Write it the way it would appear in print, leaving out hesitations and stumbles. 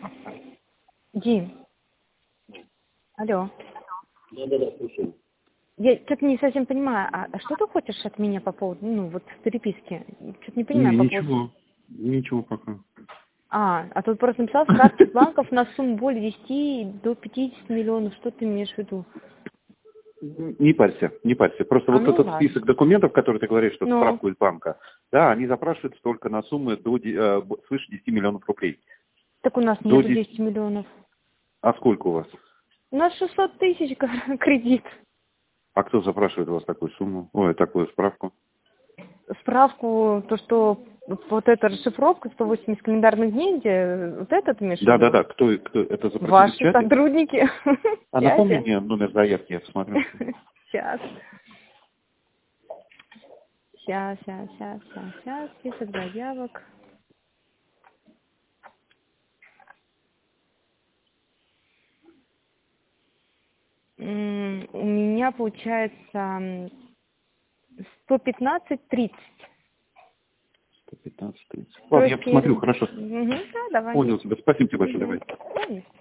Дим, алло. Да, слушаю. Я что-то не совсем понимаю, а что ты хочешь от меня по поводу, ну, вот в переписке? Что-то не Не, понимаю по поводу... ничего пока. А тут просто написал справки с банков на сумму более 10 до 50 миллионов. Что ты имеешь в виду? Не парься, не парься. Просто А вот ну этот ладно. список документов, который ты говоришь, что Ну, справку из банка, да, они запрашиваются только на суммы свыше 10 миллионов рублей. так у нас До нету 10. 10 миллионов. А сколько у вас? У нас 600 тысяч кредит. А кто запрашивает у вас такую сумму? Ой, такую справку? Справку, то, что вот эта расшифровка 180 календарных дней, где вот этот имеешь в виду? Да. Кто это запросили в Ваши чате? сотрудники в А напомни чате. мне номер заявки, я посмотрю. Сейчас. Сейчас. Список заявок. У меня получается 115-30. 115, 30. То Ладно, я есть, посмотрю, хорошо. да, давай. Понял тебя. Спасибо тебе большое, давай. Конечно.